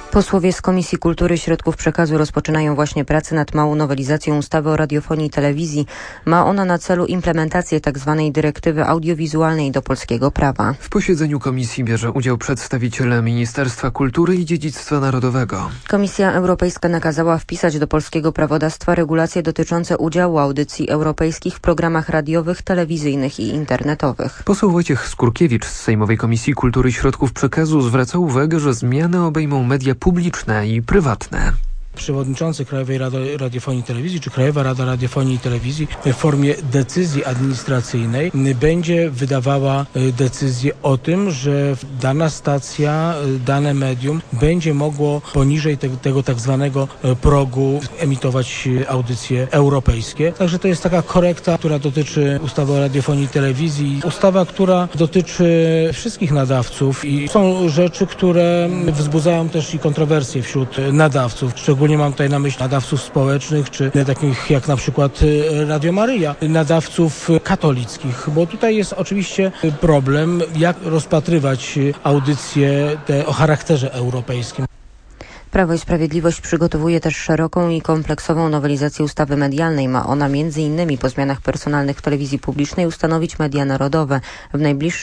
Posłowie z Komisji Kultury i Środków Przekazu rozpoczynają właśnie pracę nad małą nowelizacją ustawy o radiofonii i telewizji. Ma ona na celu implementację tzw. dyrektywy audiowizualnej do polskiego prawa. W posiedzeniu komisji bierze udział przedstawiciele Ministerstwa Kultury i Dziedzictwa Narodowego. Komisja Europejska nakazała wpisać do polskiego prawodawstwa regulacje dotyczące udziału audycji europejskich w programach radiowych, telewizyjnych i internetowych. Poseł Wojciech Skurkiewicz z Sejmowej Komisji Kultury i Środków Przekazu zwraca uwagę, że zmiany obejmą media publiczne i prywatne. Przewodniczący Krajowej Rady Radiofonii i Telewizji, czy Krajowa Rada Radiofonii i Telewizji w formie decyzji administracyjnej będzie wydawała decyzję o tym, że dana stacja, dane medium będzie mogło poniżej tego tak zwanego progu emitować audycje europejskie. Także to jest taka korekta, która dotyczy ustawy o radiofonii i telewizji. Ustawa, która dotyczy wszystkich nadawców i są rzeczy, które wzbudzają też i kontrowersje wśród nadawców. Szczególnie mam tutaj na myśli nadawców społecznych, czy takich jak na przykład Radio Maryja, nadawców katolickich, bo tutaj jest oczywiście problem, jak rozpatrywać audycje te o charakterze europejskim. Prawo i Sprawiedliwość przygotowuje też szeroką i kompleksową nowelizację ustawy medialnej. Ma ona m.in. po zmianach personalnych w telewizji publicznej ustanowić media narodowe. W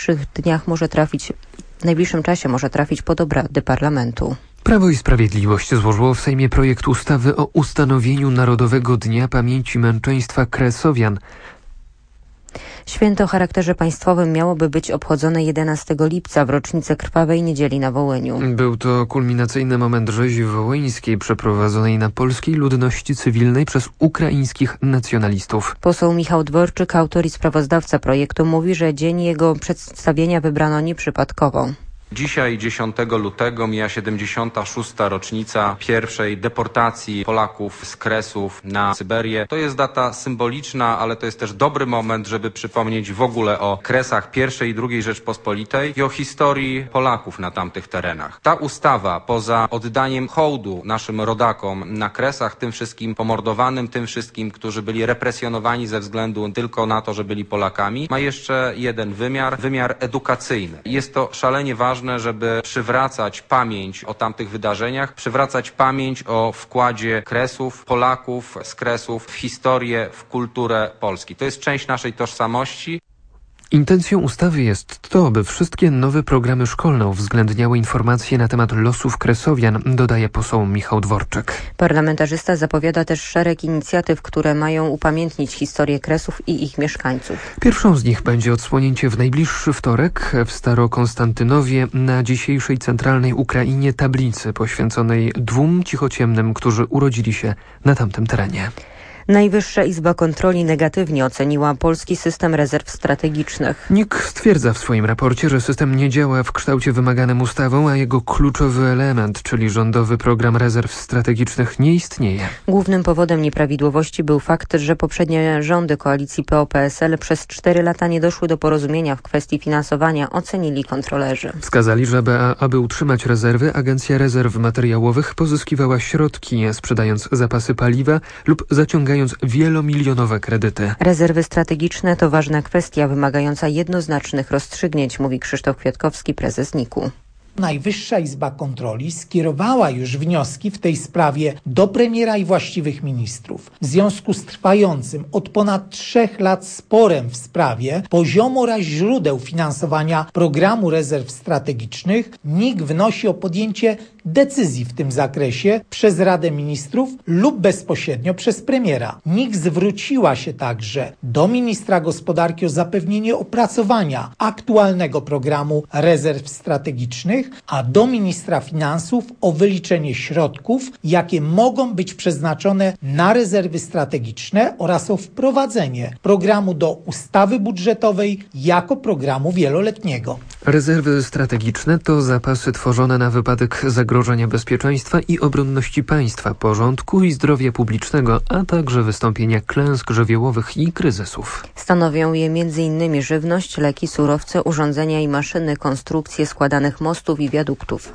najbliższym czasie może trafić pod obrady parlamentu. Prawo i Sprawiedliwość złożyło w Sejmie projekt ustawy o ustanowieniu Narodowego Dnia Pamięci Męczeństwa Kresowian. Święto o charakterze państwowym miałoby być obchodzone 11 lipca w rocznicę Krwawej Niedzieli na Wołyniu. Był to kulminacyjny moment rzezi wołyńskiej przeprowadzonej na polskiej ludności cywilnej przez ukraińskich nacjonalistów. Poseł Michał Dworczyk, autor i sprawozdawca projektu, mówi, że dzień jego przedstawienia wybrano nieprzypadkowo. Dzisiaj, 10 lutego, mija 76. rocznica pierwszej deportacji Polaków z Kresów na Syberię. To jest data symboliczna, ale to jest też dobry moment, żeby przypomnieć w ogóle o Kresach I i II Rzeczpospolitej i o historii Polaków na tamtych terenach. Ta ustawa, poza oddaniem hołdu naszym rodakom na Kresach, tym wszystkim pomordowanym, tym wszystkim, którzy byli represjonowani ze względu tylko na to, że byli Polakami, ma jeszcze jeden wymiar edukacyjny. Jest to szalenie ważne, żeby przywracać pamięć o tamtych wydarzeniach, przywracać pamięć o wkładzie Kresów, Polaków z Kresów w historię, w kulturę Polski. To jest część naszej tożsamości. Intencją ustawy jest to, by wszystkie nowe programy szkolne uwzględniały informacje na temat losów Kresowian, dodaje poseł Michał Dworczyk. Parlamentarzysta zapowiada też szereg inicjatyw, które mają upamiętnić historię Kresów i ich mieszkańców. Pierwszą z nich będzie odsłonięcie w najbliższy wtorek w Starokonstantynowie na dzisiejszej centralnej Ukrainie tablicy poświęconej 2 cichociemnym, którzy urodzili się na tamtym terenie. Najwyższa Izba Kontroli negatywnie oceniła polski system rezerw strategicznych. NIK stwierdza w swoim raporcie, że system nie działa w kształcie wymaganym ustawą, a jego kluczowy element, czyli rządowy program rezerw strategicznych, nie istnieje. Głównym powodem nieprawidłowości był fakt, że poprzednie rządy koalicji PO-PSL przez 4 lata nie doszły do porozumienia w kwestii finansowania, ocenili kontrolerzy. Wskazali, że aby utrzymać rezerwy, Agencja Rezerw Materiałowych pozyskiwała środki, sprzedając zapasy paliwa lub zaciągając wielomilionowe kredyty. Rezerwy strategiczne to ważna kwestia wymagająca jednoznacznych rozstrzygnięć, mówi Krzysztof Kwiatkowski, prezes NIK-u. Najwyższa Izba Kontroli skierowała już wnioski w tej sprawie do premiera i właściwych ministrów. W związku z trwającym od ponad 3 lat sporem w sprawie poziomu oraz źródeł finansowania programu rezerw strategicznych, NIK wnosi o podjęcie decyzji w tym zakresie przez Radę Ministrów lub bezpośrednio przez premiera. NIK zwróciła się także do ministra gospodarki o zapewnienie opracowania aktualnego programu rezerw strategicznych, a do ministra finansów o wyliczenie środków, jakie mogą być przeznaczone na rezerwy strategiczne oraz o wprowadzenie programu do ustawy budżetowej jako programu wieloletniego. Rezerwy strategiczne to zapasy tworzone na wypadek zagrożenia bezpieczeństwa i obronności państwa, porządku i zdrowia publicznego, a także wystąpienia klęsk żywiołowych i kryzysów. Stanowią je m.in. żywność, leki, surowce, urządzenia i maszyny, konstrukcje składanych mostów i wiaduktów.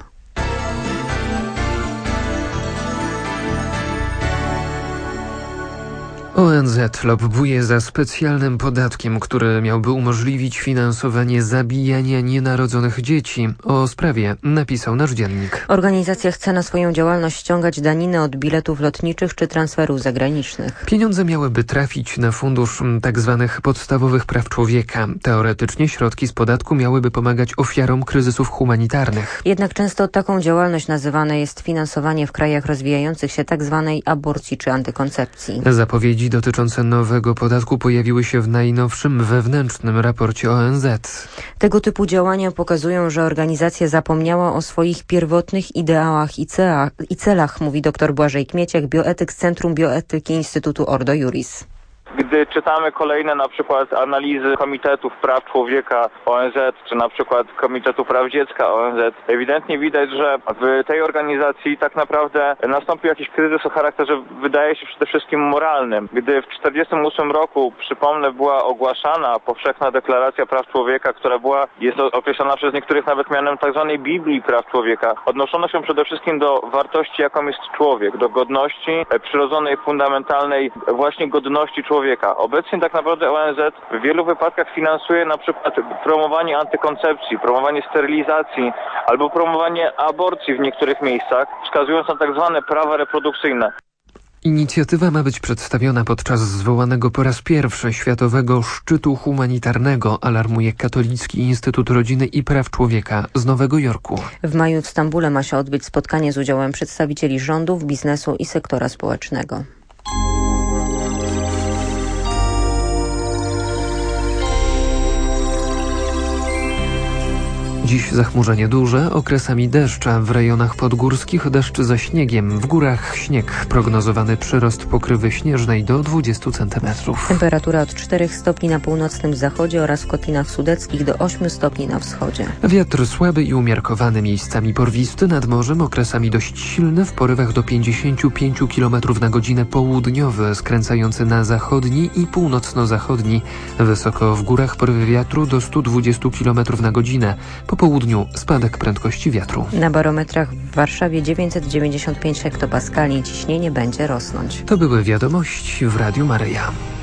ONZ lobbuje za specjalnym podatkiem, który miałby umożliwić finansowanie zabijania nienarodzonych dzieci. O sprawie napisał nasz dziennik. Organizacja chce na swoją działalność ściągać daninę od biletów lotniczych czy transferów zagranicznych. Pieniądze miałyby trafić na fundusz tzw. podstawowych praw człowieka. Teoretycznie środki z podatku miałyby pomagać ofiarom kryzysów humanitarnych. Jednak często taką działalność nazywane jest finansowanie w krajach rozwijających się tzw. aborcji czy antykoncepcji. Zapowiedzi dotyczące nowego podatku pojawiły się w najnowszym wewnętrznym raporcie ONZ. Tego typu działania pokazują, że organizacja zapomniała o swoich pierwotnych ideałach i celach, mówi dr Błażej Kmieciak, bioetyk z Centrum Bioetyki Instytutu Ordo Iuris. Gdy czytamy kolejne na przykład analizy Komitetów Praw Człowieka ONZ, czy na przykład Komitetu Praw Dziecka ONZ, ewidentnie widać, że w tej organizacji tak naprawdę nastąpił jakiś kryzys o charakterze, wydaje się, przede wszystkim moralnym. Gdy w 1948 roku, przypomnę, była ogłaszana powszechna deklaracja praw człowieka, która jest określona przez niektórych nawet mianem tzw. Biblii praw człowieka, odnoszono się przede wszystkim do wartości, jaką jest człowiek, do godności przyrodzonej, fundamentalnej właśnie godności człowieka. Obecnie tak naprawdę ONZ w wielu wypadkach finansuje na przykład promowanie antykoncepcji, promowanie sterylizacji albo promowanie aborcji w niektórych miejscach, wskazując na tak zwane prawa reprodukcyjne. Inicjatywa ma być przedstawiona podczas zwołanego po raz pierwszy Światowego Szczytu Humanitarnego, alarmuje Katolicki Instytut Rodziny i Praw Człowieka z Nowego Jorku. W maju w Stambule ma się odbyć spotkanie z udziałem przedstawicieli rządów, biznesu i sektora społecznego. Dziś zachmurzenie duże, okresami deszcza, w rejonach podgórskich deszcz ze śniegiem, w górach śnieg, prognozowany przyrost pokrywy śnieżnej do 20 cm. Temperatura od 4 stopni na północnym zachodzie oraz w Kotlinach Sudeckich do 8 stopni na wschodzie. Wiatr słaby i umiarkowany, miejscami porwisty, nad morzem okresami dość silny, w porywach do 55 km na godzinę, południowy, skręcający na zachodni i północno-zachodni. Wysoko w górach porywy wiatru do 120 km na godzinę. Po południu spadek prędkości wiatru. Na barometrach w Warszawie 995 hektopaskali, ciśnienie będzie rosnąć. To były wiadomości w Radiu Maryja.